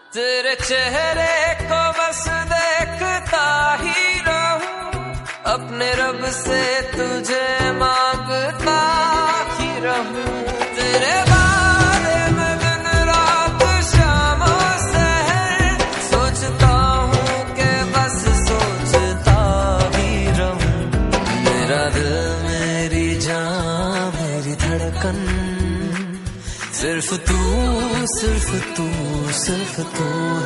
तेरे चेहरे को बस देखता ही रहूं, अपने रब से तुझे मांगता ही रहूं। तेरे बारे में दिन रात शाम और सहर सोचता हूँ कि बस सोचता ही रहूं। मेरा दिल, मेरी जान, मेरी धड़कन, सिर्फ तू, सिर्फ तू, सिर्फ तू